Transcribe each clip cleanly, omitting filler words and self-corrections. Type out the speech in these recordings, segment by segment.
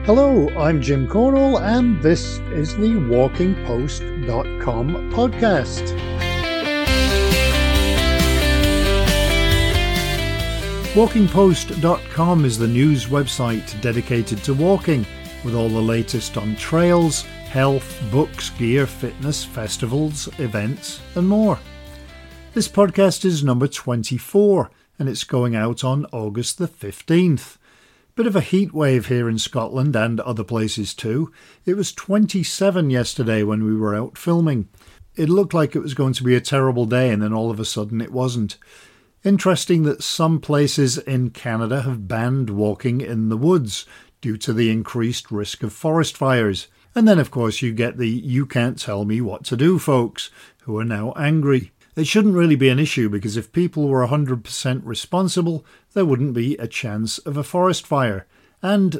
Hello, I'm Jim Cornwall, and this is the WalkingPost.com podcast. WalkingPost.com is the news website dedicated to walking, with all the latest on trails, health, books, gear, fitness, festivals, events, and more. This podcast is number 24, and it's going out on August the 15th. Bit of a heat wave here in Scotland and other places too. It was 27 yesterday when we were out filming. It looked like it was going to be a terrible day, and then all of a sudden it wasn't. Interesting that some places in Canada have banned walking in the woods due to the increased risk of forest fires. And then of course you get the "you can't tell me what to do" folks, who are now angry. It shouldn't really be an issue, because if people were 100% responsible, there wouldn't be a chance of a forest fire. And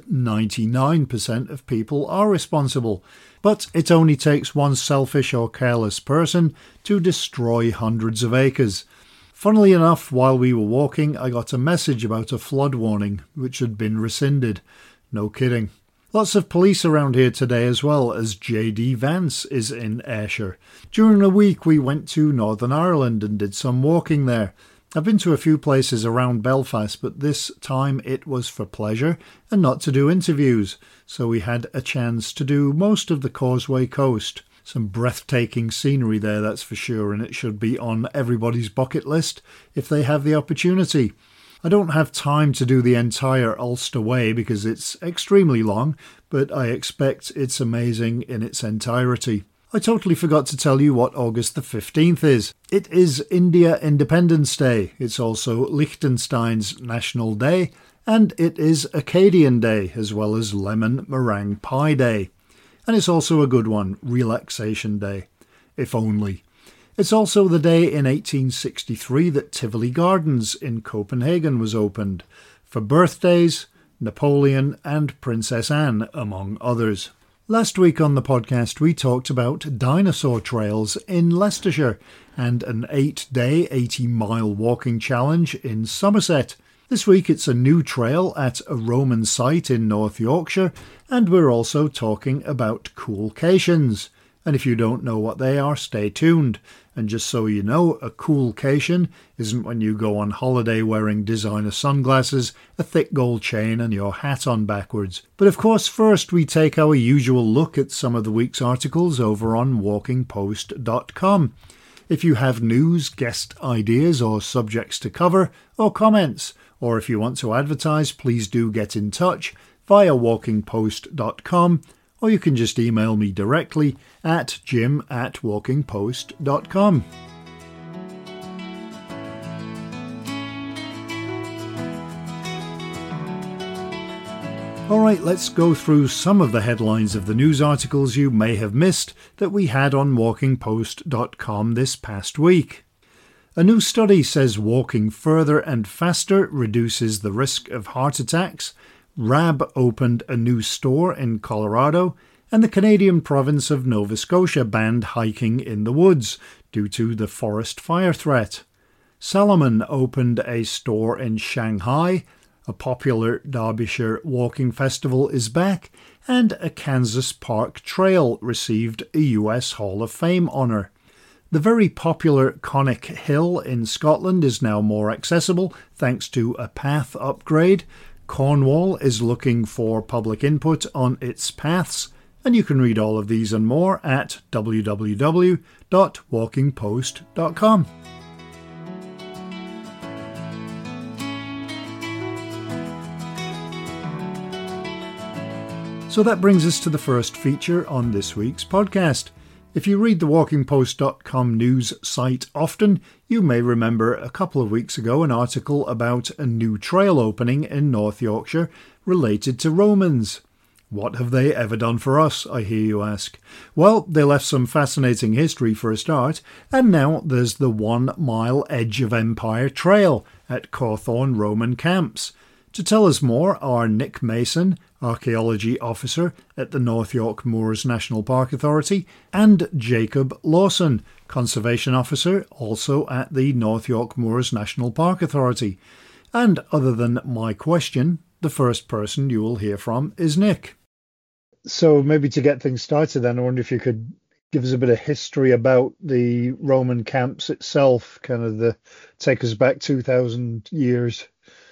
99% of people are responsible. But it only takes one selfish or careless person to destroy hundreds of acres. Funnily enough, while we were walking, I got a message about a flood warning, which had been rescinded. No kidding. Lots of police around here today, as well as JD Vance is in Ayrshire. During the week we went to Northern Ireland and did some walking there. I've been to a few places around Belfast, but this time it was for pleasure and not to do interviews, so we had a chance to do most of the Causeway Coast. Some breathtaking scenery there, that's for sure, and it should be on everybody's bucket list if they have the opportunity. I don't have time to do the entire Ulster Way because it's extremely long, but I expect it's amazing in its entirety. I totally forgot to tell you what August the 15th is. It is India Independence Day. It's also Liechtenstein's National Day, and it is Acadian Day, as well as Lemon Meringue Pie Day. And it's also a good one, Relaxation Day. If only. It's also the day in 1863 that Tivoli Gardens in Copenhagen was opened, for birthdays, Napoleon and Princess Anne, among others. Last week on the podcast we talked about dinosaur trails in Leicestershire and an 8-day, 80-mile walking challenge in Somerset. This week it's a new trail at a Roman site in North Yorkshire, and we're also talking about coolcations. And if you don't know what they are, stay tuned. And just so you know, a coolcation isn't when you go on holiday wearing designer sunglasses, a thick gold chain and your hat on backwards. But of course, first we take our usual look at some of the week's articles over on WalkingPost.com. If you have news, guest ideas or subjects to cover, or comments, or if you want to advertise, please do get in touch via WalkingPost.com. Or you can just email me directly at jim@walkingpost.com. Alright, let's go through some of the headlines of the news articles you may have missed that we had on walkingpost.com this past week. A new study says walking further and faster reduces the risk of heart attacks. RAB opened a new store in Colorado, and the Canadian province of Nova Scotia banned hiking in the woods due to the forest fire threat. Salomon opened a store in Shanghai, a popular Derbyshire walking festival is back, and a Kansas Park Trail received a US Hall of Fame honour. The very popular Connick Hill in Scotland is now more accessible thanks to a path upgrade. Cornwall is looking for public input on its paths, and you can read all of these and more at www.walkingpost.com. So that brings us to the first feature on this week's podcast. If you read the WalkingPost.com news site often, you may remember a couple of weeks ago an article about a new trail opening in North Yorkshire related to Romans. What have they ever done for us, I hear you ask? Well, they left some fascinating history for a start, and now there's the 1 mile Edge of Empire Trail at Cawthorne Roman Camps. To tell us more are Nick Mason, Archaeology Officer at the North York Moors National Park Authority, and Jacob Lawson, Conservation Officer also at the North York Moors National Park Authority. And other than my question, the first person you will hear from is Nick. So maybe to get things started then, I wonder if you could give us a bit of history about the Roman camps itself, kind of take us back 2,000 years.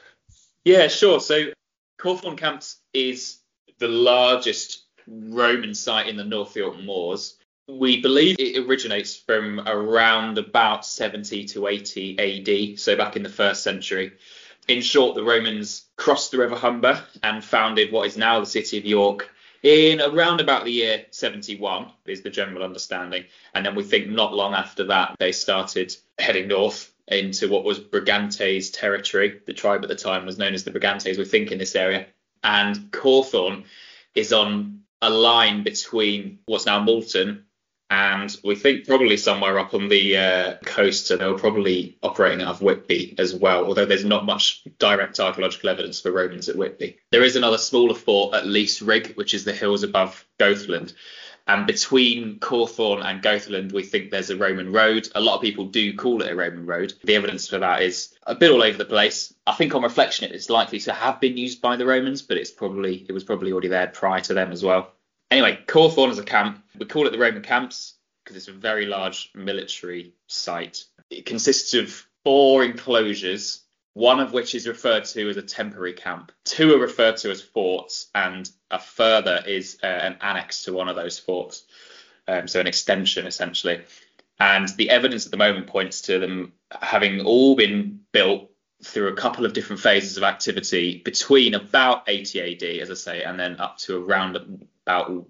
Yeah, sure. So Cawthorne Camps is the largest Roman site in the North York Moors. We believe it originates from around about 70 to 80 AD, so back in the first century. In short, the Romans crossed the River Humber and founded what is now the city of York in around about the year 71, is the general understanding. And then we think not long after that, they started heading north into what was Brigantes territory. The tribe at the time was known as the Brigantes, we think, in this area. And Cawthorne is on a line between what's now Moulton and we think probably somewhere up on the coast. So they were probably operating out of Whitby as well, although there's not much direct archaeological evidence for Romans at Whitby. There is another smaller fort at Lees Rigg, which is the hills above Goathland. And between Cawthorne and Goathland, we think there's a Roman road. A lot of people do call it a Roman road. The evidence for that is a bit all over the place. I think on reflection, it's likely to have been used by the Romans, but it was probably already there prior to them as well. Anyway, Cawthorne is a camp. We call it the Roman camps because it's a very large military site. It consists of 4 enclosures, one of which is referred to as a temporary camp. 2 are referred to as forts, and a further is an annex to one of those forts, so an extension essentially. And the evidence at the moment points to them having all been built through a couple of different phases of activity between about 80 AD, as I say, and then up to around about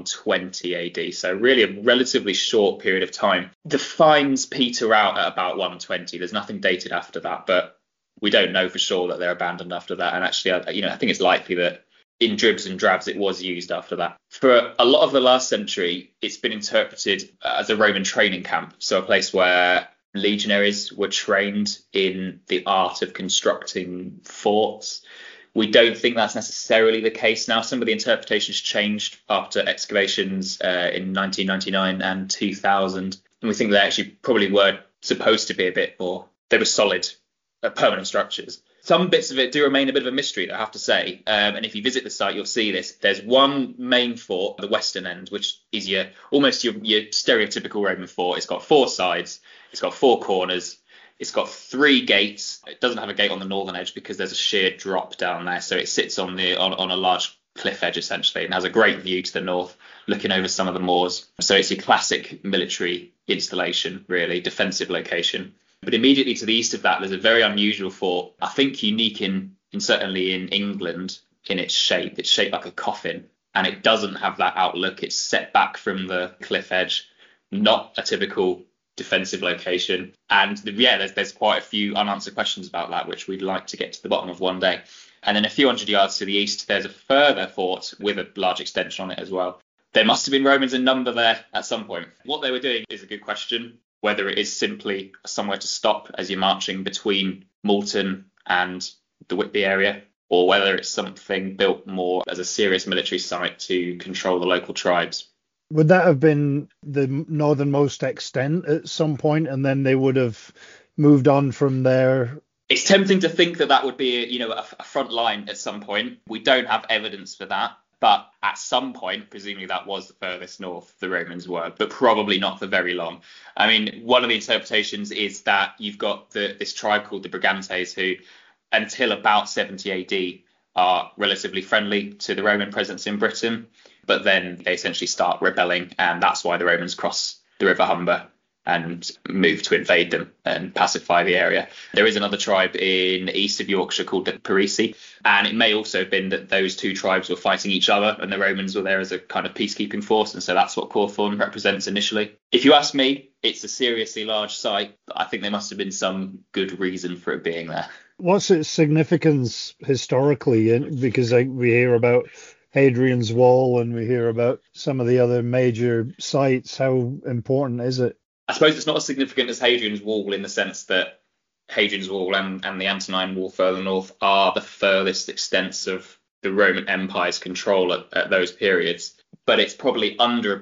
120 AD. So really a relatively short period of time. The finds peter out at about 120. There's nothing dated after that, but we don't know for sure that they're abandoned after that. And actually, I think it's likely that in dribs and drabs it was used after that. For a lot of the last century, it's been interpreted as a Roman training camp. So a place where legionaries were trained in the art of constructing forts. We don't think that's necessarily the case now. Some of the interpretations changed after excavations in 1999 and 2000. And we think they actually probably were supposed to be a bit more, they were solid, permanent structures. Some bits of it do remain a bit of a mystery, I have to say. And if you visit the site, you'll see this. There's one main fort, the western end, which is your stereotypical Roman fort. It's got 4 sides. It's got 4 corners. It's got 3 gates. It doesn't have a gate on the northern edge because there's a sheer drop down there. So it sits on a large cliff edge, essentially, and has a great view to the north, looking over some of the moors. So it's your classic military installation, really, defensive location. But immediately to the east of that, there's a very unusual fort, I think unique in certainly in England in its shape. It's shaped like a coffin, and it doesn't have that outlook. It's set back from the cliff edge, not a typical defensive location. And there's quite a few unanswered questions about that, which we'd like to get to the bottom of one day. And then a few hundred yards to the east, there's a further fort with a large extension on it as well. There must have been Romans in number there at some point. What they were doing is a good question. Whether it is simply somewhere to stop as you're marching between Moulton and the Whitby area, or whether it's something built more as a serious military site to control the local tribes. Would that have been the northernmost extent at some point, and then they would have moved on from there? It's tempting to think that would be a front line at some point. We don't have evidence for that. But at some point, presumably that was the furthest north the Romans were, but probably not for very long. I mean, one of the interpretations is that you've got this tribe called the Brigantes who, until about 70 AD, are relatively friendly to the Roman presence in Britain. But then they essentially start rebelling, and that's why the Romans cross the River Humber and move to invade them and pacify the area. There is another tribe in east of Yorkshire called the Parisi, and it may also have been that those 2 tribes were fighting each other and the Romans were there as a kind of peacekeeping force, and so that's what Cawthorne represents initially. If you ask me, it's a seriously large site, but I think there must have been some good reason for it being there. What's its significance historically? Because we hear about Hadrian's Wall and we hear about some of the other major sites. How important is it? I suppose it's not as significant as Hadrian's Wall in the sense that Hadrian's Wall and the Antonine Wall further north are the furthest extents of the Roman Empire's control at those periods. But it's probably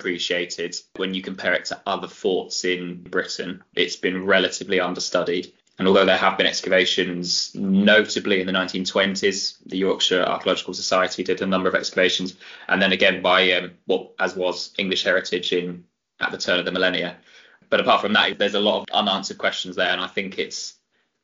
underappreciated when you compare it to other forts in Britain. It's been relatively understudied. And although there have been excavations, notably in the 1920s, the Yorkshire Archaeological Society did a number of excavations, and then again by as was English Heritage at the turn of the millennia. But apart from that, there's a lot of unanswered questions there, and I think it's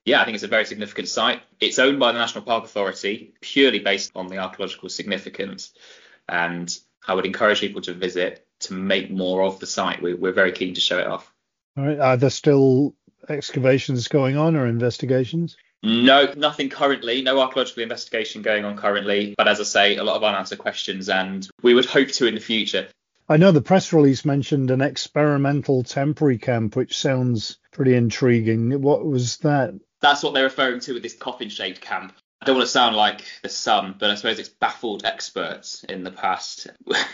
a very significant site. It's owned by the National Park Authority, purely based on the archaeological significance, and I would encourage people to visit to make more of the site. We're very keen to show it off. All right. Are there still excavations going on or investigations? No, nothing currently. No archaeological investigation going on currently. But as I say, a lot of unanswered questions, and we would hope to in the future. I know the press release mentioned an experimental temporary camp, which sounds pretty intriguing. What was that? That's what they're referring to with this coffin-shaped camp. I don't want to sound like the Sun, but I suppose it's baffled experts in the past.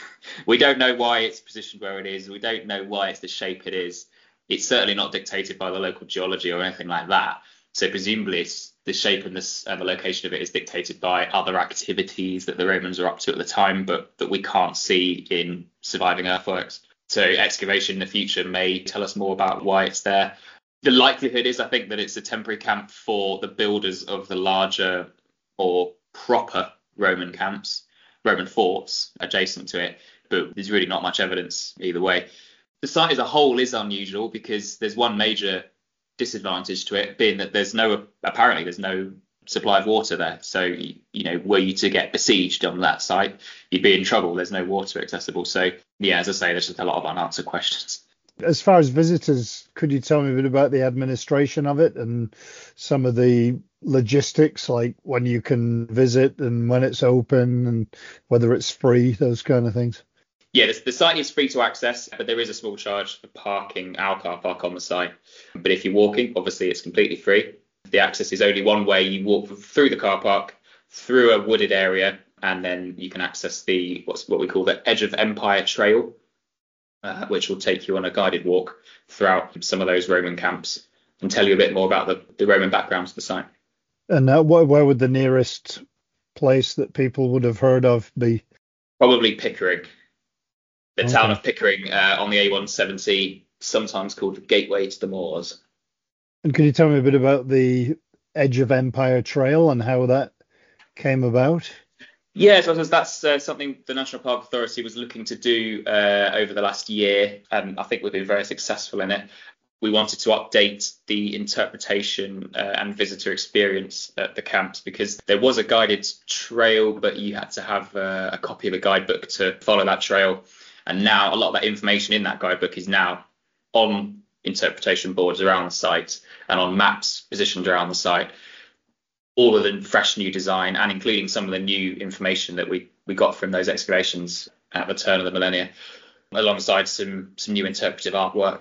We don't know why it's positioned where it is. We don't know why it's the shape it is. It's certainly not dictated by the local geology or anything like that. So presumably it's the shape and the location of it is dictated by other activities that the Romans are up to at the time, but that we can't see in surviving earthworks. So excavation in the future may tell us more about why it's there. The likelihood is, I think, that it's a temporary camp for the builders of the larger or proper Roman camps, Roman forts adjacent to it, but there's really not much evidence either way. The site as a whole is unusual because there's one major disadvantage to it, being that there's no supply of water there. So, were you to get besieged on that site, you'd be in trouble. There's no water accessible. So, yeah, as I say, there's just a lot of unanswered questions. As far as visitors, could you tell me a bit about the administration of it and some of the logistics, like when you can visit and when it's open and whether it's free, those kind of things? Yeah, the site is free to access, but there is a small charge for parking our car park on the site. But if you're walking, obviously it's completely free. The access is only one way. You walk through the car park, through a wooded area, and then you can access what we call the Edge of Empire Trail, which will take you on a guided walk throughout some of those Roman camps and tell you a bit more about the Roman background of the site. And where would the nearest place that people would have heard of be? Probably Pickering. The town of Pickering on the A170, sometimes called the Gateway to the Moors. And could you tell me a bit about the Edge of Empire Trail and how that came about? Yeah, so that's something the National Park Authority was looking to do over the last year, and I think we've been very successful in it. We wanted to update the interpretation and visitor experience at the camps because there was a guided trail, but you had to have a copy of a guidebook to follow that trail. And now a lot of that information in that guidebook is now on interpretation boards around the site and on maps positioned around the site. All of the fresh new design and including some of the new information that we got from those excavations at the turn of the millennia, alongside some new interpretive artwork.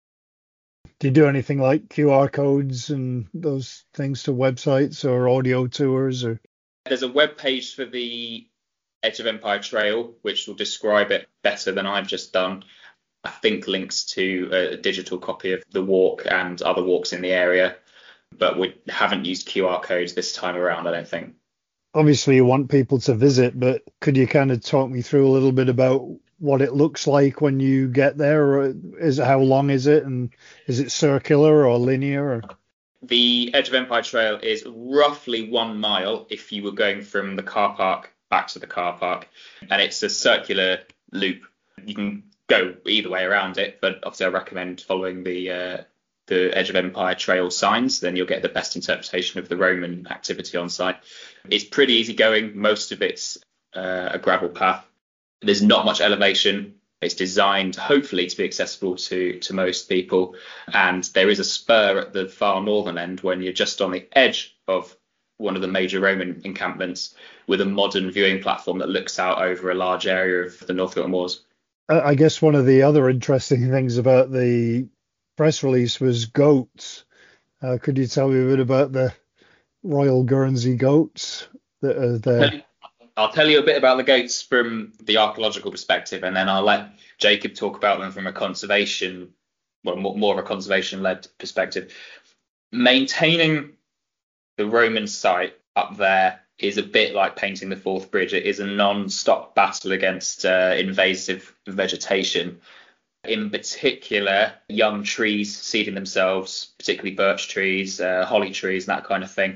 Do you do anything like QR codes and those things to websites or audio tours? Or there's a web page for the Edge of Empire Trail, which will describe it better than I've just done. I think links to a digital copy of the walk and other walks in the area, but we haven't used QR codes this time around, I don't think. Obviously, you want people to visit, but could you kind of talk me through a little bit about what it looks like when you get there? Or how long is it, and is it circular or linear? Or? The Edge of Empire Trail is roughly 1 mile if you were going from the car park back to the car park, and it's a circular loop. You can go either way around it, but obviously I recommend following the Edge of Empire Trail signs, then you'll get the best interpretation of the Roman activity on site. It's pretty easy going. Most of it's a gravel path. There's not much elevation. It's designed hopefully to be accessible to most people, and there is a spur at the far northern end when you're just on the edge of one of the major Roman encampments with a modern viewing platform that looks out over a large area of the North Yorkshire Moors. I guess one of the other interesting things about the press release was goats. Could you tell me a bit about the Royal Guernsey goats that are there? I'll tell you a bit about the goats from the archaeological perspective, and then I'll let Jacob talk about them from a conservation, more of a conservation-led perspective. Maintaining the Roman site up there is a bit like painting the Forth Bridge. It is a non-stop battle against invasive vegetation. In particular, young trees seeding themselves, particularly birch trees, holly trees, and that kind of thing,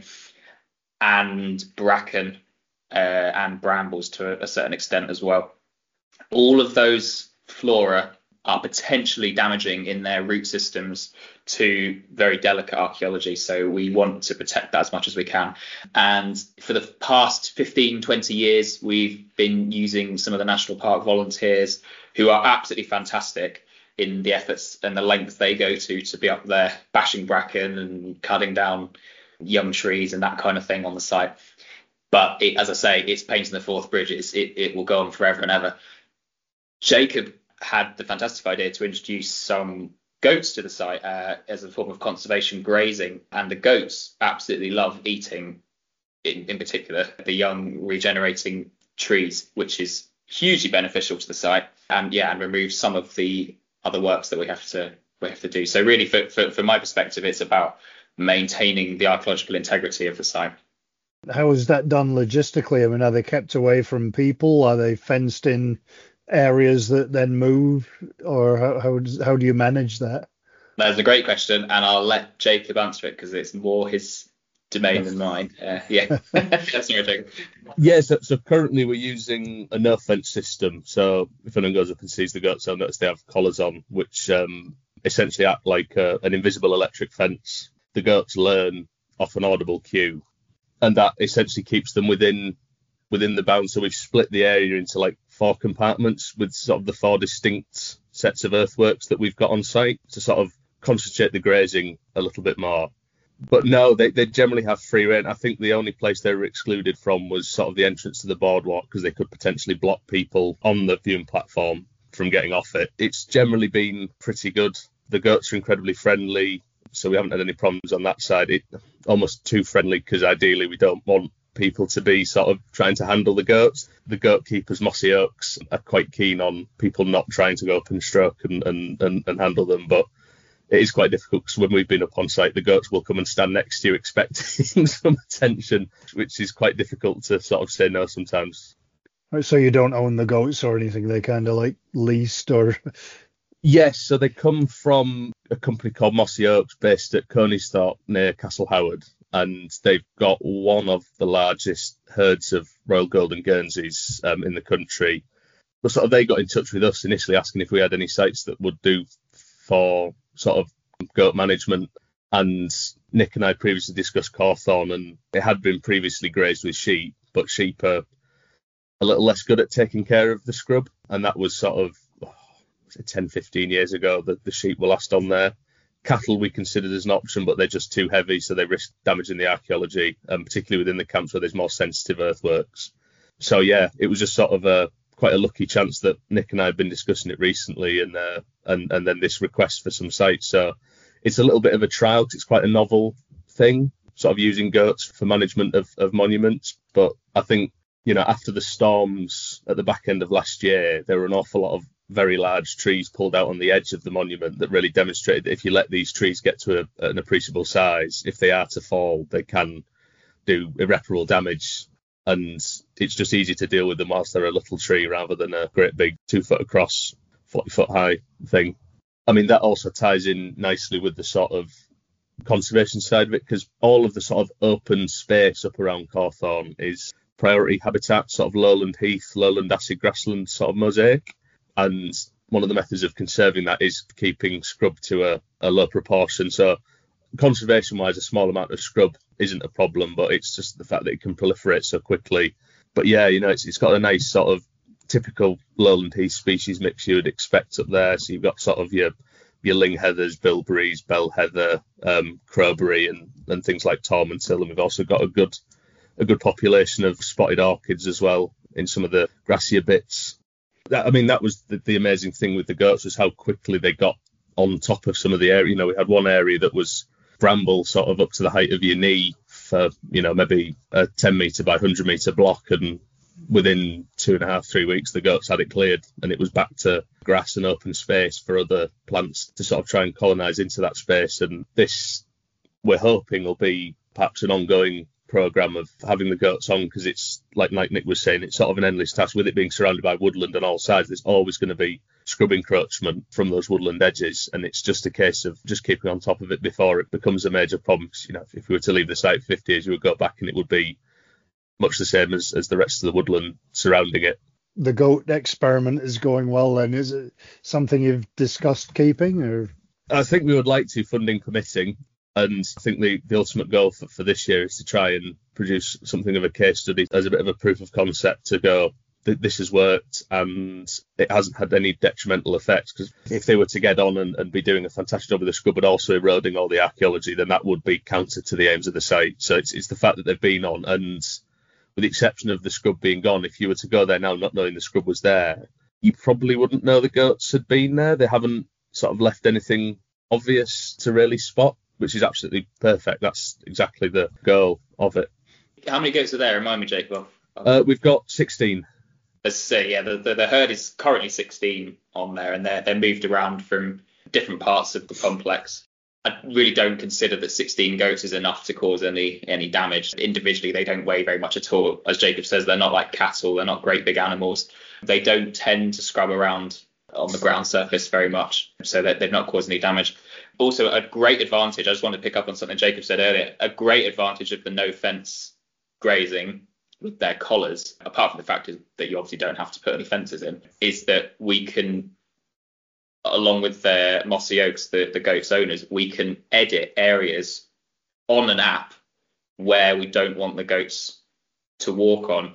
and bracken and brambles to a certain extent as well. All of those flora are potentially damaging in their root systems to very delicate archaeology. So we want to protect that as much as we can. And for the past 15, 20 years, we've been using some of the national park volunteers who are absolutely fantastic in the efforts and the lengths they go to be up there bashing bracken and cutting down young trees and that kind of thing on the site. But as I say, it's painting the fourth bridge. It will go on forever and ever. Jacob had the fantastic idea to introduce some goats to the site as a form of conservation grazing, and the goats absolutely love eating, in particular, the young regenerating trees, which is hugely beneficial to the site, and remove some of the other works that we have to do. So really, from my perspective, it's about maintaining the archaeological integrity of the site. How is that done logistically? I mean, are they kept away from people? Are they fenced in areas that then move, or how do you manage that? That's a great question, and I'll let Jacob answer it because it's more his domain than mine. That's Jacob. Yeah, so currently we're using a no fence system. So if anyone goes up and sees the goats, they'll notice they have collars on, which essentially act like an invisible electric fence. The goats learn off an audible cue, and that essentially keeps them within the bounds. So we've split the area into like 4 compartments with sort of the 4 distinct sets of earthworks that we've got on site to sort of concentrate the grazing a little bit more. But no, they generally have free rein. I think the only place they were excluded from was sort of the entrance to the boardwalk because they could potentially block people on the viewing platform from getting off it. It's generally been pretty good. The goats are incredibly friendly, so we haven't had any problems on that side. Almost too friendly because ideally we don't want people to be sort of trying to handle the goats. The goat keepers, Mossy Oaks, are quite keen on people not trying to go up and stroke and handle them, but it is quite difficult because when we've been up on site, the goats will come and stand next to you expecting some attention, which is quite difficult to sort of say no sometimes. So you don't own the goats or anything? They kind of like leased or... Yes, so they come from a company called Mossy Oaks based at Conisthorpe near Castle Howard, and they've got one of the largest herds of Royal Golden Guernseys in the country. But sort of they got in touch with us initially asking if we had any sites that would do for sort of goat management, and Nick and I previously discussed Cawthorne, and it had been previously grazed with sheep, but sheep are a little less good at taking care of the scrub, and that was sort of 10-15 years ago that the sheep were last on there. Cattle we considered as an option, but they're just too heavy, so they risk damaging the archaeology, and particularly within the camps where there's more sensitive earthworks. So yeah, it was just sort of quite a lucky chance that Nick and I have been discussing it recently, and then this request for some sites. So it's a little bit of a trial because it's quite a novel thing, sort of using goats for management of monuments. But I think, after the storms at the back end of last year, there were an awful lot of very large trees pulled out on the edge of the monument that really demonstrated that if you let these trees get to an appreciable size, if they are to fall, they can do irreparable damage. And it's just easy to deal with them whilst they're a little tree rather than a great big 2 foot across, 40 foot high thing. I mean, that also ties in nicely with the sort of conservation side of it, because all of the sort of open space up around Cawthorne is priority habitat, sort of lowland heath, lowland acid grassland sort of mosaic. And one of the methods of conserving that is keeping scrub to a low proportion. So conservation-wise, a small amount of scrub isn't a problem, but it's just the fact that it can proliferate so quickly. But yeah, it's got a nice sort of typical lowland heath species mix you would expect up there. So you've got sort of your ling heathers, bilberries, bell heather, crowberry, and things like tormentil. And we've also got a good population of spotted orchids as well in some of the grassier bits. That was the amazing thing with the goats, was how quickly they got on top of some of the area. We had one area that was bramble sort of up to the height of your knee for, maybe a 10 metre by 100 metre block. And within 2.5-3 weeks, the goats had it cleared and it was back to grass and open space for other plants to sort of try and colonise into that space. And this, we're hoping, will be perhaps an ongoing programme of having the goats on, because it's like Nick was saying, it's sort of an endless task with it being surrounded by woodland on all sides. There's always going to be scrub encroachment from those woodland edges, and it's just a case of just keeping on top of it before it becomes a major problem. Because, if we were to leave the site 50 years, you would go back and it would be much the same as the rest of the woodland surrounding it. The goat experiment is going well then. Is it something you've discussed keeping? Or I think we would like to, funding permitting, and I think the ultimate goal for this year is to try and produce something of a case study as a bit of a proof of concept to go, this has worked and it hasn't had any detrimental effects. Because if they were to get on and be doing a fantastic job with the scrub but also eroding all the archaeology, then that would be counter to the aims of the site. So it's the fact that they've been on, and with the exception of the scrub being gone, if you were to go there now not knowing the scrub was there, you probably wouldn't know the goats had been there. They haven't sort of left anything obvious to really spot, which is absolutely perfect. That's exactly the goal of it. How many goats are there? Remind me, Jacob. We've got 16. Let's say, yeah, the herd is currently 16 on there, and they're moved around from different parts of the complex. I really don't consider that 16 goats is enough to cause any damage. Individually, they don't weigh very much at all. As Jacob says, they're not like cattle. They're not great big animals. They don't tend to scrub around on the ground surface very much, so that they've not caused any damage. Also, a great advantage, I just want to pick up on something Jacob said earlier, a great advantage of the no fence grazing with their collars, apart from the fact that you obviously don't have to put any fences in, is that we can, along with the Mossy Oaks, the goats owners, we can edit areas on an app where we don't want the goats to walk on.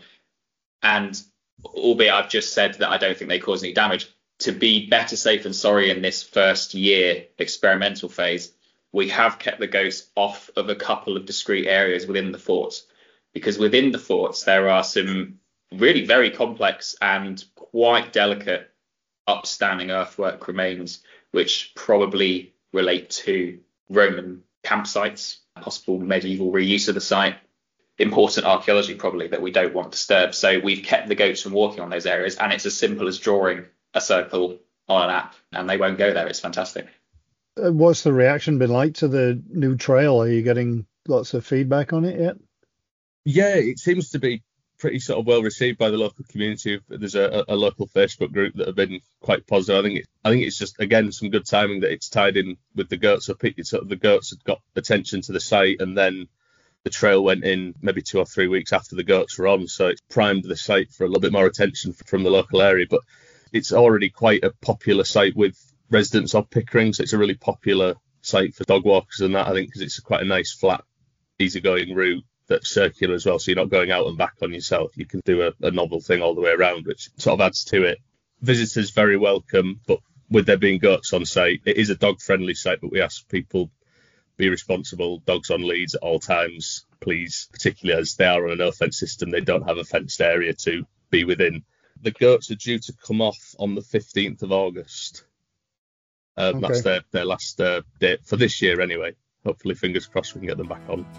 And albeit I've just said that I don't think they cause any damage, to be better safe than sorry in this first year experimental phase, we have kept the goats off of a couple of discrete areas within the forts, because within the forts there are some really very complex and quite delicate upstanding earthwork remains which probably relate to Roman campsites, possible medieval reuse of the site, important archaeology probably that we don't want disturbed. So we've kept the goats from walking on those areas, and it's as simple as drawing a circle on an app and they won't go there. It's fantastic. What's the reaction been like to the new trail? Are you getting lots of feedback on it yet? Yeah, it seems to be pretty sort of well received by the local community. There's a local Facebook group that have been quite positive. I think it's just, again, some good timing that it's tied in with the goats. So the goats had got attention to the site, and then the trail went in maybe 2 or 3 weeks after the goats were on. So it's primed the site for a little bit more attention from the local area. But it's already quite a popular site with residents of Pickering. So it's a really popular site for dog walkers and that, I think, because it's quite a nice, flat, easygoing route that's circular as well. So you're not going out and back on yourself. You can do a novel thing all the way around, which sort of adds to it. Visitors very welcome, but with there being goats on site, it is a dog-friendly site, but we ask people be responsible, dogs on leads at all times, please, particularly as they are on a no-fence system. They don't have a fenced area to be within. The goats are due to come off on the 15th of August. Okay. That's their last date for this year anyway. Hopefully, fingers crossed, we can get them back on.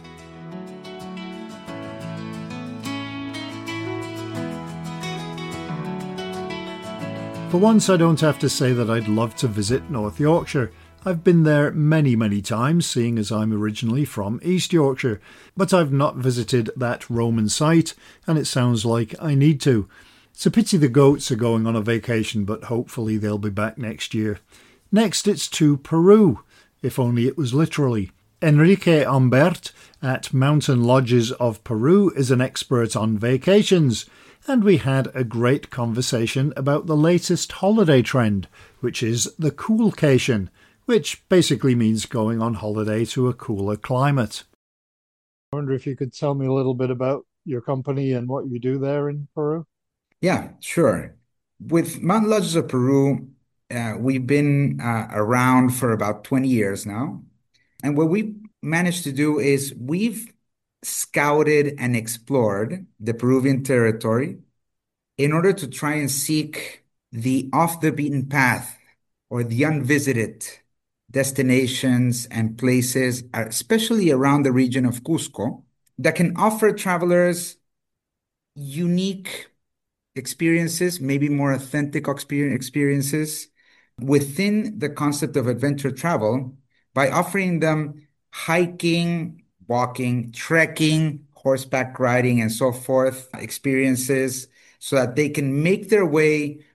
For once, I don't have to say that I'd love to visit North Yorkshire. I've been there many, many times, seeing as I'm originally from East Yorkshire, but I've not visited that Roman site, and it sounds like I need to. It's a pity the goats are going on a vacation, but hopefully they'll be back next year. Next, it's to Peru, if only it was literally. Enrique Humbert at Mountain Lodges of Peru is an expert on vacations, and we had a great conversation about the latest holiday trend, which is the coolcation, which basically means going on holiday to a cooler climate. I wonder if you could tell me a little bit about your company and what you do there in Peru? Yeah, sure. With Mountain Lodges of Peru, we've been around for about 20 years now. And what we managed to do is we've scouted and explored the Peruvian territory in order to try and seek the off the beaten path or the unvisited destinations and places, especially around the region of Cusco, that can offer travelers unique experiences, maybe more authentic experiences within the concept of adventure travel by offering them hiking, walking, trekking, horseback riding, and so forth experiences so that they can make their way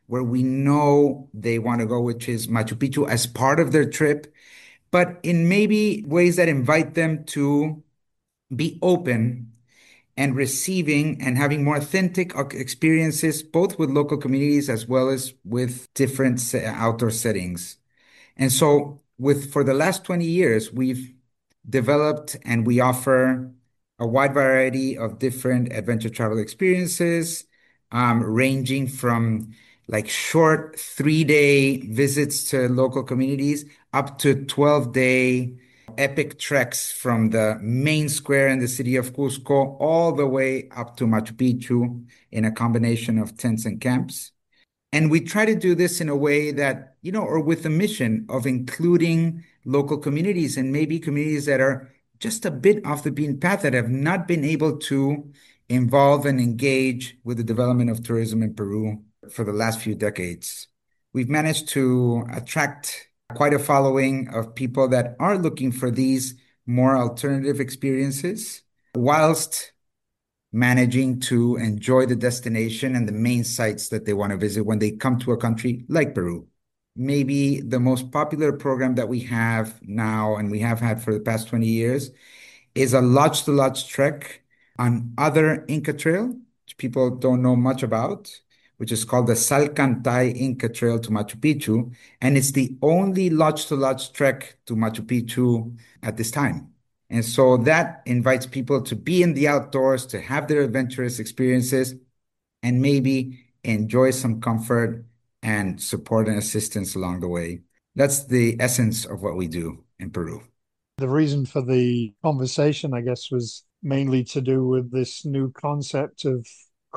where we know they want to go, which is Machu Picchu, as part of their trip, but in maybe ways that invite them to be open and receiving and having more authentic experiences, both with local communities as well as with different outdoor settings. And so for the last 20 years, we've developed and we offer a wide variety of different adventure travel experiences, ranging from like short 3-day visits to local communities up to 12-day epic treks from the main square in the city of Cusco all the way up to Machu Picchu in a combination of tents and camps. And we try to do this in a way that, or with the mission of including local communities and maybe communities that are just a bit off the beaten path that have not been able to involve and engage with the development of tourism in Peru for the last few decades. We've managed to attract quite a following of people that are looking for these more alternative experiences whilst managing to enjoy the destination and the main sites that they want to visit when they come to a country like Peru. Maybe the most popular program that we have now and we have had for the past 20 years is a lodge-to-lodge trek on other Inca Trail, which people don't know much about, which is called the Salcantay Inca Trail to Machu Picchu. And it's the only lodge-to-lodge trek to Machu Picchu at this time. And so that invites people to be in the outdoors, to have their adventurous experiences, and maybe enjoy some comfort and support and assistance along the way. That's the essence of what we do in Peru. The reason for the conversation, I guess, was mainly to do with this new concept of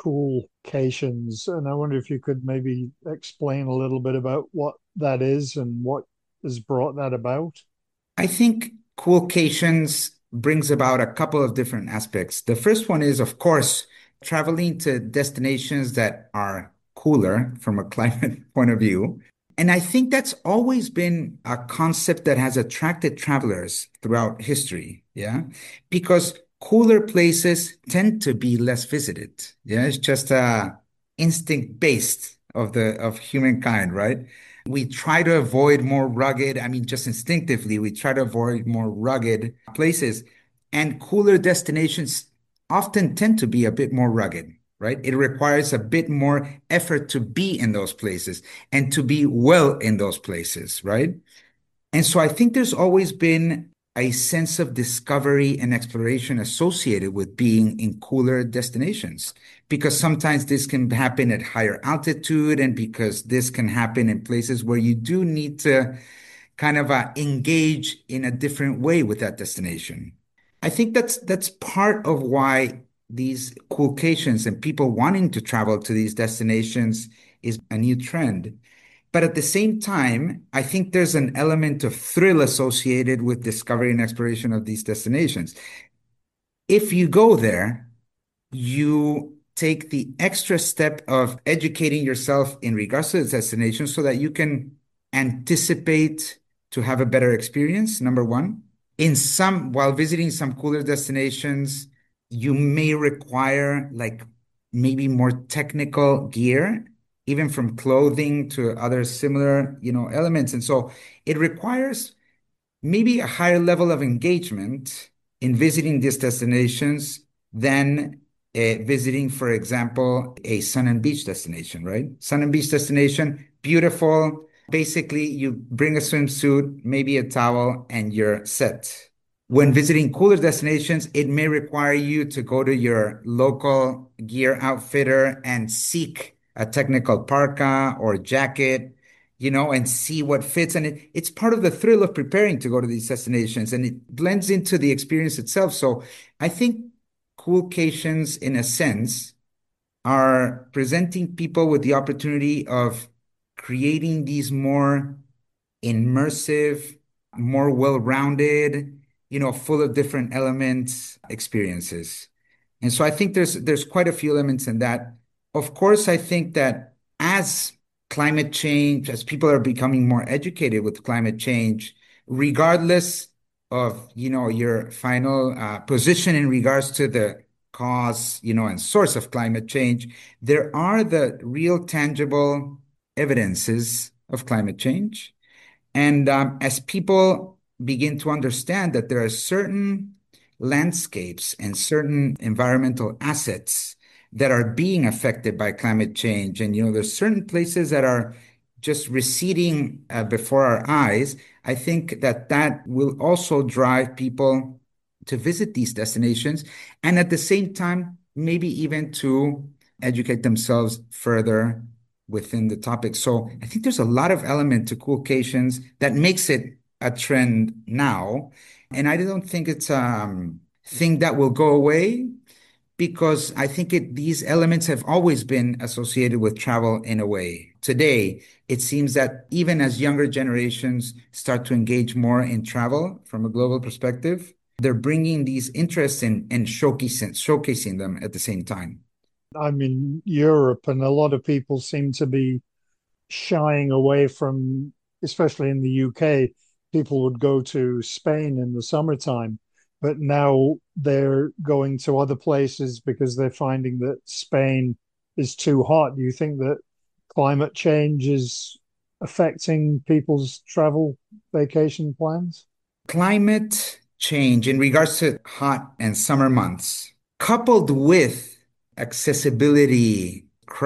coolcations. And I wonder if you could maybe explain a little bit about what that is and what has brought that about. I think coolcations brings about a couple of different aspects. The first one is, of course, traveling to destinations that are cooler from a climate point of view. And I think that's always been a concept that has attracted travelers throughout history. Yeah. Because cooler places tend to be less visited. Yeah. It's just instinct based of humankind, right? We try to avoid more rugged, I mean, just instinctively, we try to avoid more rugged places. And cooler destinations often tend to be a bit more rugged, right? It requires a bit more effort to be in those places and to be well in those places, right? And so I think there's always been a sense of discovery and exploration associated with being in cooler destinations, because sometimes this can happen at higher altitude and because this can happen in places where you do need to kind of engage in a different way with that destination. I think that's part of why these coolcations and people wanting to travel to these destinations is a new trend. But at the same time, I think there's an element of thrill associated with discovery and exploration of these destinations. If you go there, you take the extra step of educating yourself in regards to the destination so that you can anticipate to have a better experience, number one. While visiting some cooler destinations, you may require like maybe more technical gear, even from clothing to other similar, elements. And so it requires maybe a higher level of engagement in visiting these destinations than visiting, for example, a sun and beach destination, right? Sun and beach destination, beautiful. Basically, you bring a swimsuit, maybe a towel, and you're set. When visiting cooler destinations, it may require you to go to your local gear outfitter and seek a technical parka or jacket, and see what fits. And it's part of the thrill of preparing to go to these destinations, and it blends into the experience itself. So I think coolcations, in a sense, are presenting people with the opportunity of creating these more immersive, more well-rounded, full of different elements, experiences. And so I think there's quite a few elements in that. Of course, I think that as climate change, as people are becoming more educated with climate change, regardless of, your final position in regards to the cause, and source of climate change, there are the real tangible evidences of climate change. And as people begin to understand that there are certain landscapes and certain environmental assets that are being affected by climate change, and there's certain places that are just receding before our eyes, I think that that will also drive people to visit these destinations, and at the same time, maybe even to educate themselves further within the topic. So I think there's a lot of element to coolcations that makes it a trend now. And I don't think it's a thing that will go away because I think these elements have always been associated with travel in a way. Today, it seems that even as younger generations start to engage more in travel from a global perspective, they're bringing these interests and showcasing them at the same time. I'm in Europe, and a lot of people seem to be shying away from, especially in the UK, people would go to Spain in the summertime, but now they're going to other places because they're finding that Spain is too hot. Do you think that climate change is affecting people's travel vacation plans? Climate change in regards to hot and summer months, coupled with accessibility,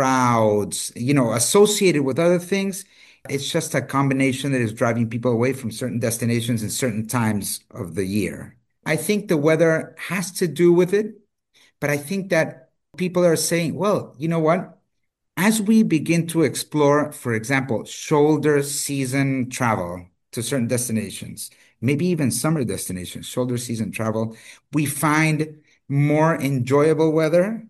crowds, associated with other things, it's just a combination that is driving people away from certain destinations in certain times of the year. I think the weather has to do with it, but I think that people are saying, well, you know what? As we begin to explore, for example, shoulder season travel to certain destinations, maybe even summer destinations, shoulder season travel, we find more enjoyable weather,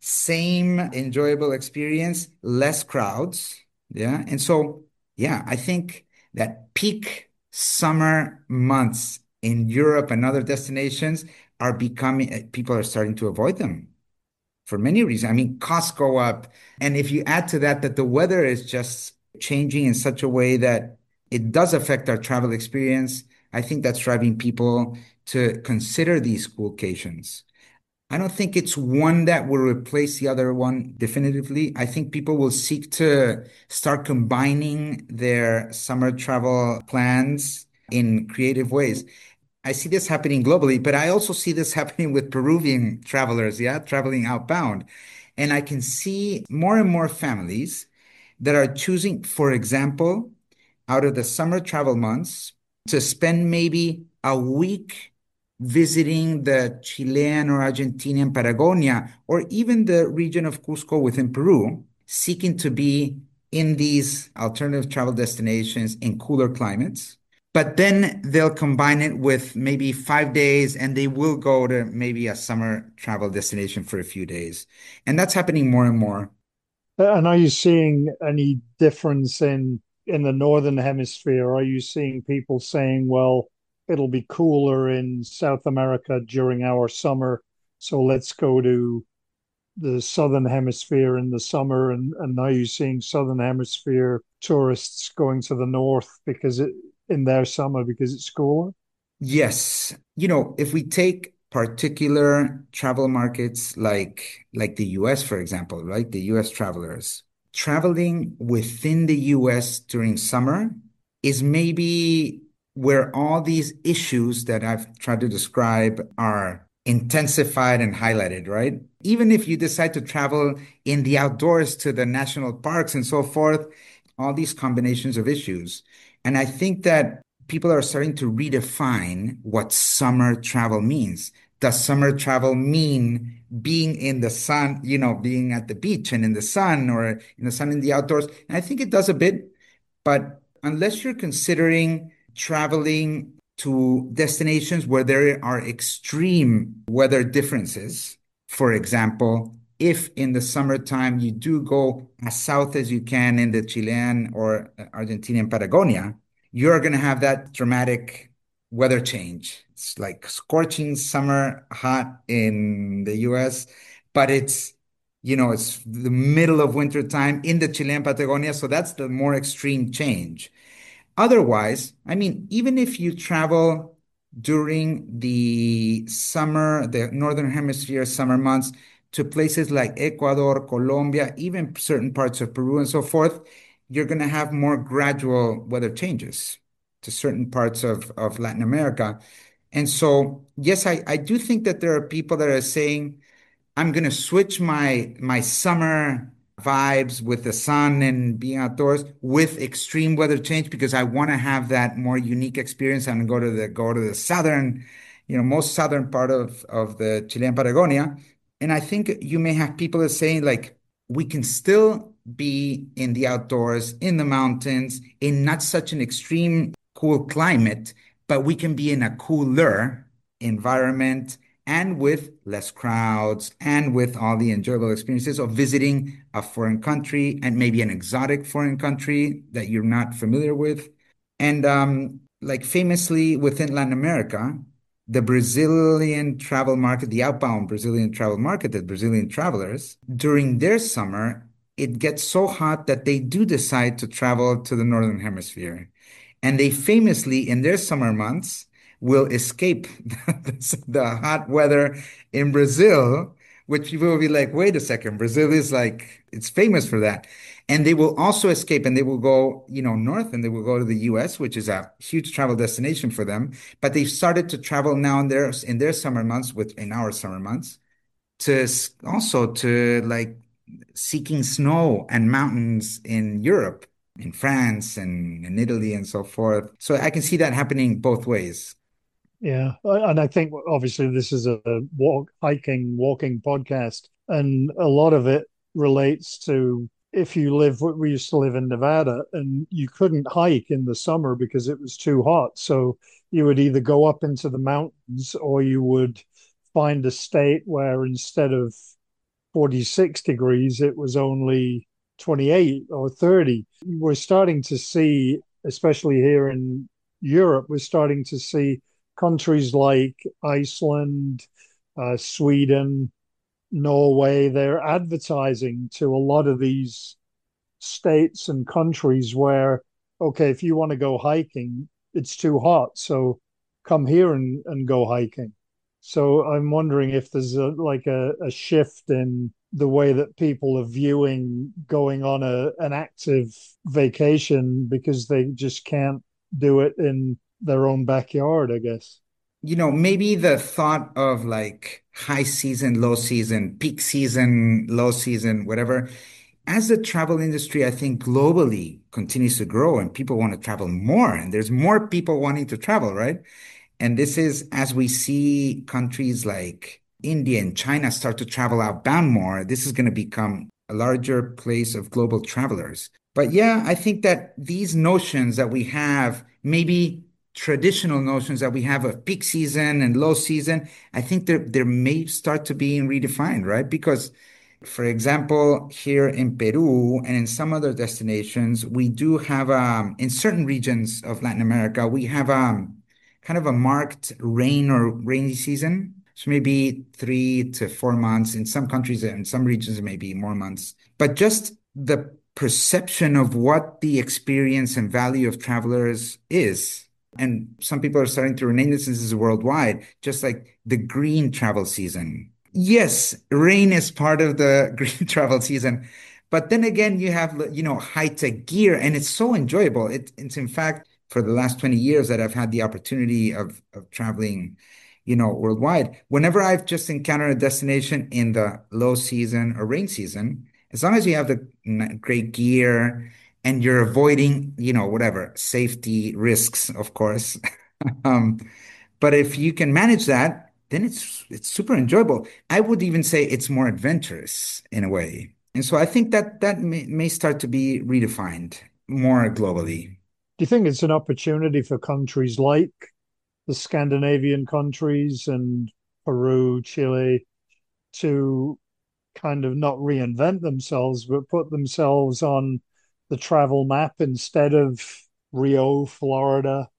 same enjoyable experience, less crowds. Yeah. And so, yeah, I think that peak summer months in Europe and other destinations are becoming, people are starting to avoid them for many reasons. I mean, costs go up. And if you add to that, that the weather is just changing in such a way that it does affect our travel experience, I think that's driving people to consider these coolcations. I don't think it's one that will replace the other one definitively. I think people will seek to start combining their summer travel plans in creative ways. I see this happening globally, but I also see this happening with Peruvian travelers, yeah, traveling outbound. And I can see more and more families that are choosing, for example, out of the summer travel months, to spend maybe a week visiting the Chilean or Argentinian Patagonia, or even the region of Cusco within Peru, seeking to be in these alternative travel destinations in cooler climates. But then they'll combine it with maybe 5 days and they will go to maybe a summer travel destination for a few days. And that's happening more and more. And are you seeing any difference in the northern hemisphere? Are you seeing people saying, well, it'll be cooler in South America during our summer, so let's go to the southern hemisphere in the summer, and now you're seeing southern hemisphere tourists going to the north because it in their summer because it's cooler? Yes. If we take particular travel markets like the US, for example, right? The US travelers traveling within the US during summer is maybe where all these issues that I've tried to describe are intensified and highlighted, right? Even if you decide to travel in the outdoors to the national parks and so forth, all these combinations of issues. And I think that people are starting to redefine what summer travel means. Does summer travel mean being in the sun, being at the beach and in the sun, or in the sun in the outdoors? And I think it does a bit, but unless you're considering traveling to destinations where there are extreme weather differences, for example, if in the summertime you do go as south as you can in the Chilean or Argentinian Patagonia, you're going to have that dramatic weather change. It's like scorching summer hot in the US, but it's the middle of winter time in the Chilean Patagonia. So that's the more extreme change. Otherwise, I mean, even if you travel during the summer, the Northern Hemisphere summer months to places like Ecuador, Colombia, even certain parts of Peru and so forth, you're going to have more gradual weather changes to certain parts of Latin America. And so, yes, I do think that there are people that are saying, I'm going to switch my summer vibes with the sun and being outdoors with extreme weather change because I want to have that more unique experience. I'm going to go to the southern, most southern part of the Chilean Patagonia. And I think you may have people that are saying like we can still be in the outdoors, in the mountains, in not such an extreme cool climate, but we can be in a cooler environment and with less crowds and with all the enjoyable experiences of visiting a foreign country and maybe an exotic foreign country that you're not familiar with. And like famously within Latin America, the Brazilian travel market, the outbound Brazilian travel market, the Brazilian travelers, during their summer, it gets so hot that they do decide to travel to the Northern Hemisphere. And they famously, in their summer months, will escape the hot weather in Brazil, which people will be like, wait a second, Brazil is like, it's famous for that. And they will also escape and they will go, north and they will go to the US, which is a huge travel destination for them. But they've started to travel now in their summer months, in our summer months, also to like seeking snow and mountains in Europe, in France and in Italy and so forth. So I can see that happening both ways. Yeah, and I think obviously this is a walking podcast, and a lot of it relates to if you live. We used to live in Nevada, and you couldn't hike in the summer because it was too hot. So you would either go up into the mountains, or you would find a state where instead of 46 degrees, it was only 28 or 30. We're starting to see, especially here in Europe, we're starting to see countries like Iceland, Sweden, Norway, they're advertising to a lot of these states and countries where, okay, if you want to go hiking, it's too hot. So come here and go hiking. So I'm wondering if there's a shift in the way that people are viewing going on an active vacation because they just can't do it in their own backyard, I guess. Maybe the thought of like high season, low season, peak season, low season, whatever. As the travel industry, I think globally continues to grow and people want to travel more, and there's more people wanting to travel, right? And this is as we see countries like India and China start to travel outbound more, this is going to become a larger place of global travelers. But yeah, I think that these notions that we have, maybe traditional notions that we have of peak season and low season, I think there may start to be redefined, right? Because for example, here in Peru and in some other destinations, we do have in certain regions of Latin America, we have kind of a marked rain or rainy season. So maybe 3 to 4 months. In some countries and in some regions, it may be more months. But just the perception of what the experience and value of travelers is. And some people are starting to rename this as worldwide, just like the green travel season. Yes, rain is part of the green travel season. But then again, you have, high-tech gear, and it's so enjoyable. It's in fact, for the last 20 years that I've had the opportunity of traveling, worldwide. Whenever I've just encountered a destination in the low season or rain season, as long as you have the great gear and you're avoiding, whatever safety risks, of course. Um, but if you can manage that, then it's super enjoyable. I would even say it's more adventurous in a way. And so I think that may start to be redefined more globally. Do you think it's an opportunity for countries like the Scandinavian countries and Peru, Chile to kind of not reinvent themselves, but put themselves on the travel map instead of Rio, Florida?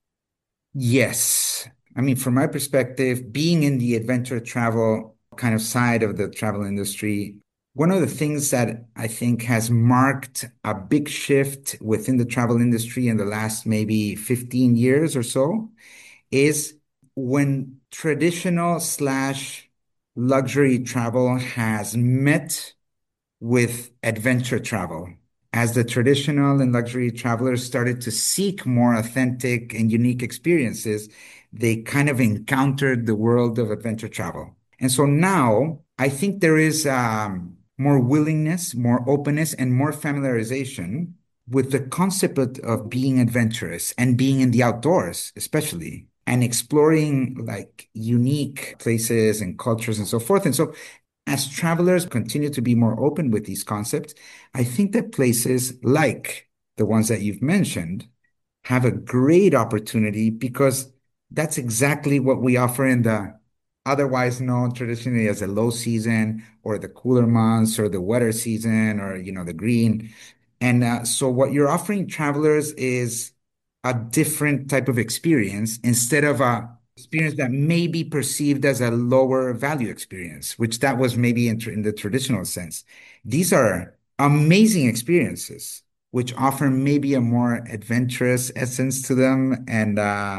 Yes. I mean, from my perspective, being in the adventure travel kind of side of the travel industry, one of the things that I think has marked a big shift within the travel industry in the last maybe 15 years or so is when traditional slash luxury travel has met with adventure travel. as the traditional and luxury travelers started to seek more authentic and unique experiences, they kind of encountered the world of adventure travel. And so now I think there is more willingness, more openness, and more familiarization with the concept of being adventurous and being in the outdoors, especially, and exploring like unique places and cultures and so forth. And so as travelers continue to be more open with these concepts, I think that places like the ones that you've mentioned have a great opportunity because that's exactly what we offer in the otherwise known traditionally as a low season or the cooler months or the wetter season or the green. And so what you're offering travelers is a different type of experience instead of a experience that may be perceived as a lower value experience, which that was maybe in the traditional sense. These are amazing experiences, which offer maybe a more adventurous essence to them and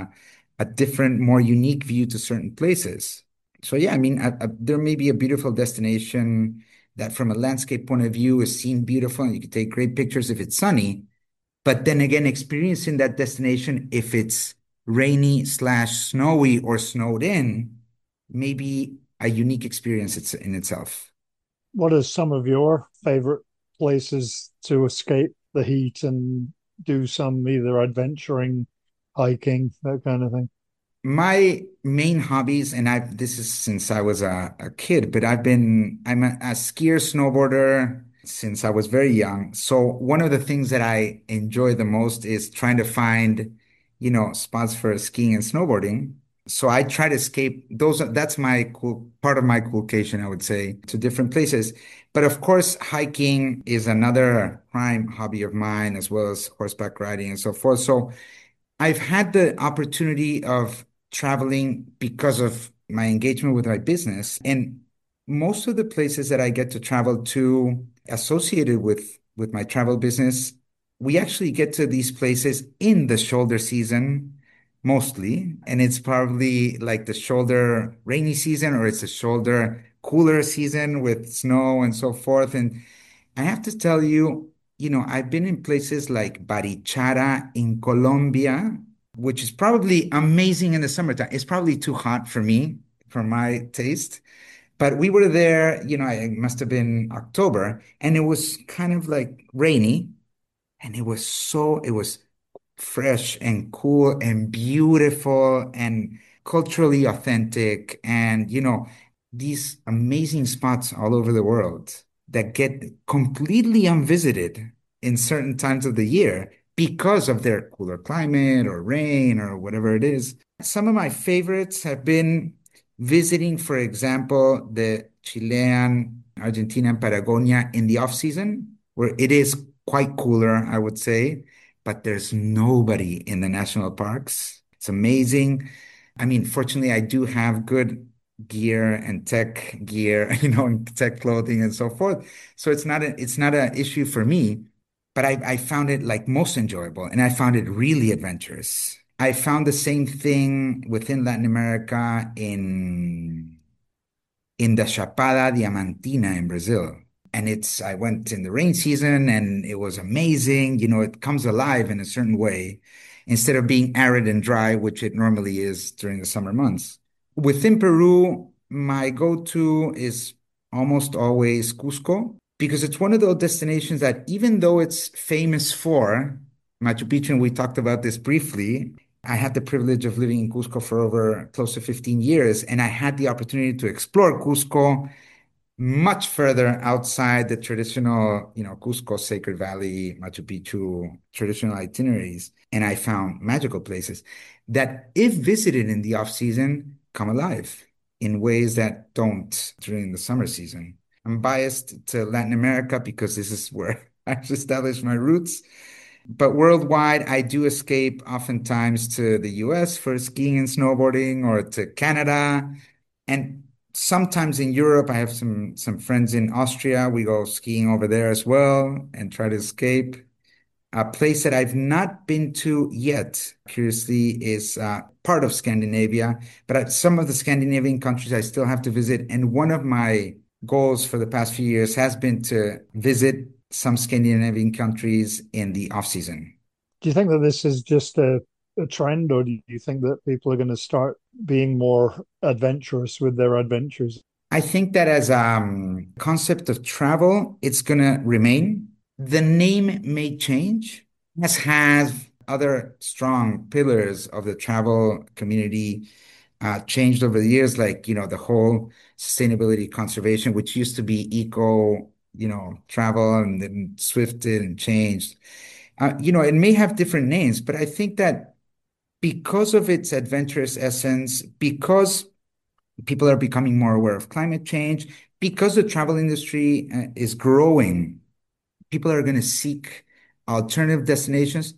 a different, more unique view to certain places. So yeah, I mean, there may be a beautiful destination that from a landscape point of view is seen beautiful and you can take great pictures if it's sunny. But then again, experiencing that destination, if it's rainy slash snowy or snowed in, may be a unique experience in itself. What are some of your favorite places to escape the heat and do some either adventuring, hiking, that kind of thing? My main hobbies, and this is since I was a kid, but I'm a skier, snowboarder since I was very young. So one of the things that I enjoy the most is trying to find, spots for skiing and snowboarding. So I try to escape that's my cool part of my coolcation, I would say, to different places. But of course, hiking is another prime hobby of mine, as well as horseback riding and so forth. So I've had the opportunity of traveling because of my engagement with my business. And most of the places that I get to travel to associated with my travel business, we actually get to these places in the shoulder season mostly. And it's probably like the shoulder rainy season or it's a shoulder cooler season with snow and so forth. And I have to tell you, I've been in places like Barichara in Colombia, which is probably amazing in the summertime. It's probably too hot for me, for my taste. But we were there, it must have been October, and it was kind of like rainy, and it was fresh and cool and beautiful and culturally authentic and these amazing spots all over the world that get completely unvisited in certain times of the year because of their cooler climate or rain or whatever it is. Some of my favorites have been visiting, for example, the Chilean, Argentinian Patagonia in the off season, where it is quite cooler, I would say, but there's nobody in the national parks. It's amazing. I mean, fortunately, I do have good gear and tech gear, and tech clothing and so forth. So it's not an issue for me, but I found it like most enjoyable and I found it really adventurous. I found the same thing within Latin America in the Chapada Diamantina in Brazil. And I went in the rain season and it was amazing. It comes alive in a certain way instead of being arid and dry, which it normally is during the summer months. Within Peru, my go-to is almost always Cusco because it's one of those destinations that even though it's famous for Machu Picchu, and we talked about this briefly, I had the privilege of living in Cusco for over close to 15 years, and I had the opportunity to explore Cusco much further outside the traditional, Cusco, Sacred Valley, Machu Picchu traditional itineraries. And I found magical places that, if visited in the off season, come alive in ways that don't during the summer season. I'm biased to Latin America because this is where I've established my roots. But worldwide, I do escape oftentimes to the US for skiing and snowboarding or to Canada. And sometimes in Europe, I have some friends in Austria. We go skiing over there as well and try to escape. A place that I've not been to yet, curiously, is part of Scandinavia, but some of the Scandinavian countries I still have to visit. And one of my goals for the past few years has been to visit some Scandinavian countries in the off season. Do you think that this is just a trend, or do you think that people are going to start being more adventurous with their adventures? I think that as a concept of travel, it's going to remain. The name may change, as has other strong pillars of the travel community changed over the years, like, the whole sustainability conservation, which used to be eco, travel, and then swifted and changed. It may have different names, but I think that because of its adventurous essence, because people are becoming more aware of climate change, because the travel industry is growing, people are going to seek alternative destinations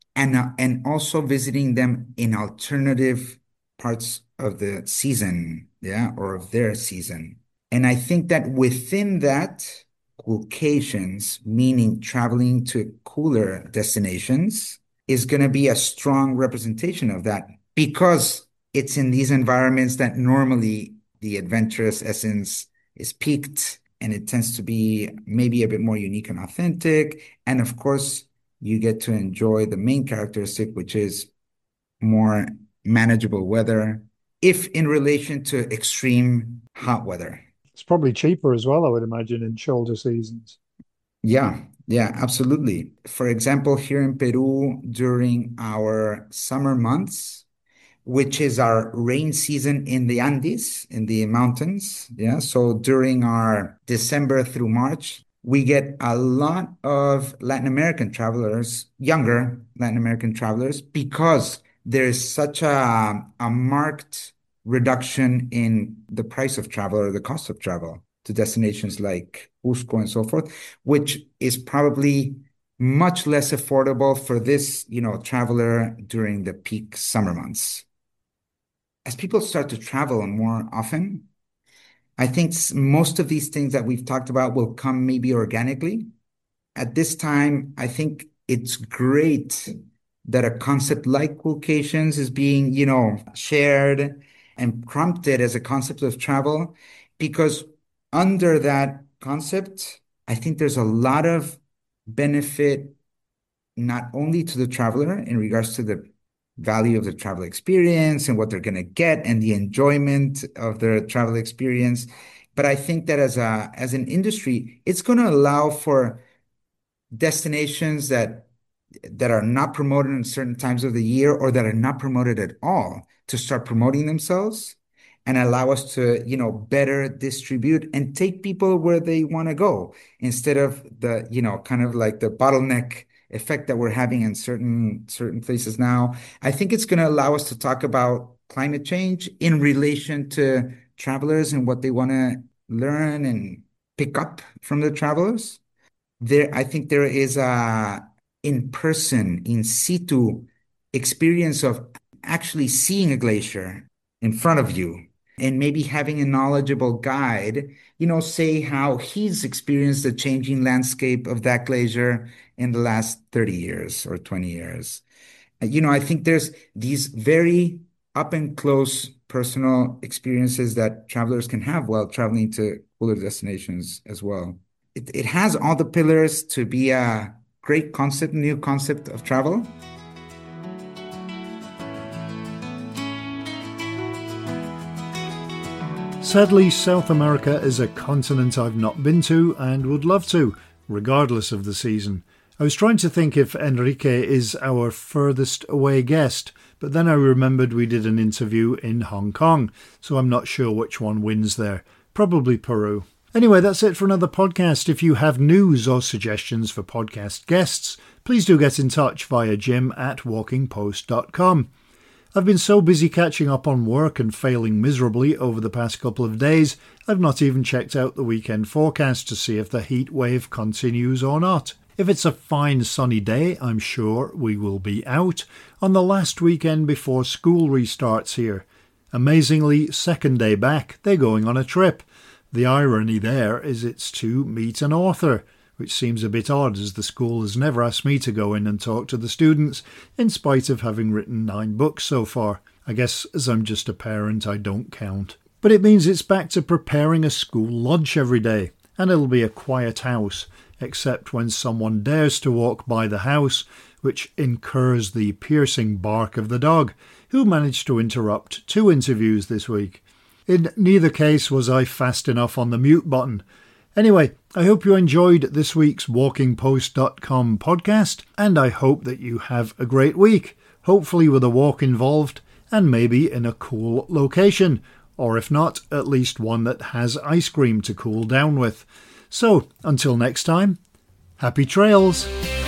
and also visiting them in alternative parts of the season, yeah, or of their season. And I think that within that, occasions, meaning traveling to cooler destinations, is going to be a strong representation of that because it's in these environments that normally the adventurous essence is peaked and it tends to be maybe a bit more unique and authentic. And of course, you get to enjoy the main characteristic, which is more manageable weather, if in relation to extreme hot weather. It's probably cheaper as well, I would imagine, in shoulder seasons. Yeah, yeah, absolutely. For example, here in Peru, during our summer months, which is our rain season in the Andes, in the mountains. Yeah. So during our December through March, we get a lot of Latin American travelers, younger Latin American travelers, because there's such a marked reduction in the price of travel or the cost of travel to destinations like Cusco and so forth, which is probably much less affordable for this, traveler during the peak summer months. As people start to travel more often, I think most of these things that we've talked about will come maybe organically. At this time, I think it's great that a concept like Quilcations is being, shared and prompted as a concept of travel, because under that concept, I think there's a lot of benefit not only to the traveler in regards to the value of the travel experience and what they're going to get and the enjoyment of their travel experience. But I think that as an industry, it's going to allow for destinations that are not promoted in certain times of the year or that are not promoted at all to start promoting themselves and allow us to, better distribute and take people where they want to go instead of the, kind of like the bottleneck effect that we're having in certain places now. I think it's going to allow us to talk about climate change in relation to travelers and what they want to learn and pick up from the travelers. I think there is a in-person, in situ experience of actually seeing a glacier in front of you and maybe having a knowledgeable guide, say how he's experienced the changing landscape of that glacier in the last 30 years or 20 years. I think there's these very up and close personal experiences that travelers can have while traveling to cooler destinations as well. It has all the pillars to be a great concept, new concept of travel. Sadly, South America is a continent I've not been to and would love to, regardless of the season. I was trying to think if Enrique is our furthest away guest, but then I remembered we did an interview in Hong Kong, so I'm not sure which one wins there. Probably Peru. Anyway, that's it for another podcast. If you have news or suggestions for podcast guests, please do get in touch via jim@walkingpost.com. I've been so busy catching up on work and failing miserably over the past couple of days, I've not even checked out the weekend forecast to see if the heat wave continues or not. If it's a fine sunny day, I'm sure we will be out on the last weekend before school restarts here. Amazingly, second day back, they're going on a trip. The irony there is it's to meet an author, which seems a bit odd as the school has never asked me to go in and talk to the students, in spite of having written 9 books so far. I guess as I'm just a parent, I don't count. But it means it's back to preparing a school lunch every day, and it'll be a quiet house. except when someone dares to walk by the house, which incurs the piercing bark of the dog, who managed to interrupt 2 interviews this week. In neither case was I fast enough on the mute button. Anyway, I hope you enjoyed this week's WalkingPost.com podcast, and I hope that you have a great week, hopefully with a walk involved, and maybe in a cool location, or if not, at least one that has ice cream to cool down with. So, until next time, happy trails!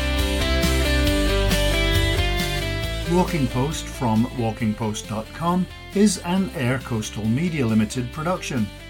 Walking Post from WalkingPost.com is an Air Coastal Media Limited production.